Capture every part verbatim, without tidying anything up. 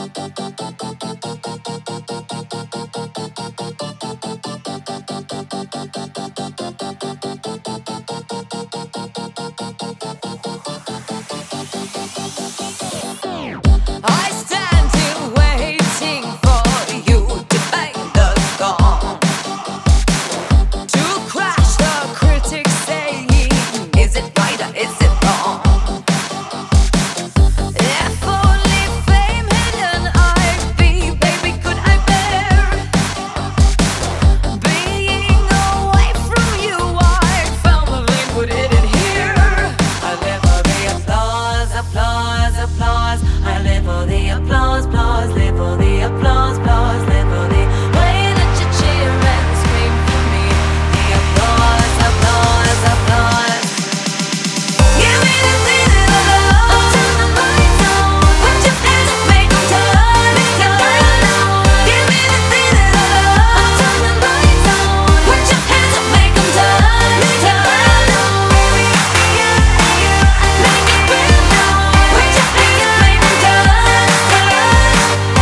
I stand here waiting for you to bang the gong, to crash the critics saying, is it right or is it wrong? If only fame had an eye, be, baby, could I bear being away from you? I firmly put it in here. I live for the applause, applause, applause. I live for the applause, applause, live for the applause, applause, live for the way that you cheer and scream for me. The applause, applause, applause. Give me the feeling of love. Turn the lights on. Put your hands up, make 'em turn, turn. Give me the feeling of love. Turn the lights on. Put your hands up, make 'em turn, turn. Make it real now. Put your hands up, make 'em turn, turn.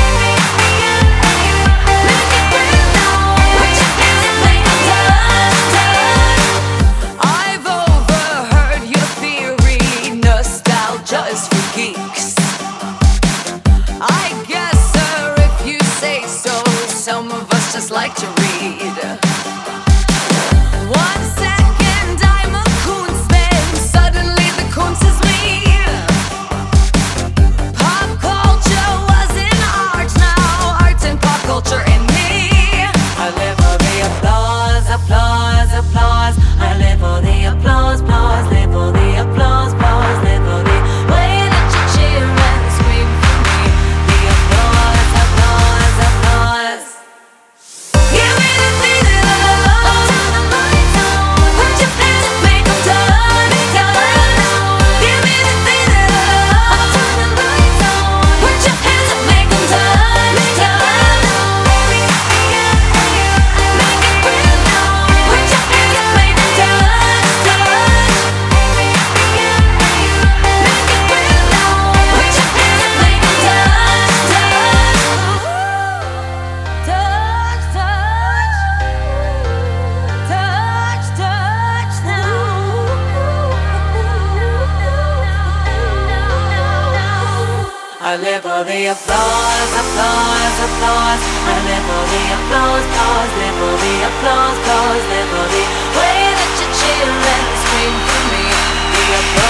Make it real now. Put your hands up, make 'em turn, turn. I've overheard your theory, nostalgia is for geeks. I guess, sir, if you say so, some of us just like to read. One second I'm a Koonsman, suddenly the Koons is me. Pop culture was in art, now art and pop culture in me. I live for the applause, applause, applause. I live for the applause, applause, live for the applause, applause, live for the way that you cheer and scream for me. The applause, applause, applause. Give me the feeling of love. Turn the lights on. Put your hands up, make 'em turn, turn. Give me the feeling of love. Turn the lights on. Put your hands up, make 'em turn, turn. Make it real now. Put your hands up, make 'em turn, turn. Make it real now. Put your hands up, make 'em turn, turn. Touch, touch, touch, touch now. I live for the applause, applause, applause. I live for the applause, applause, live for the applause, applause, live for the way that you cheer and scream for me. The applause.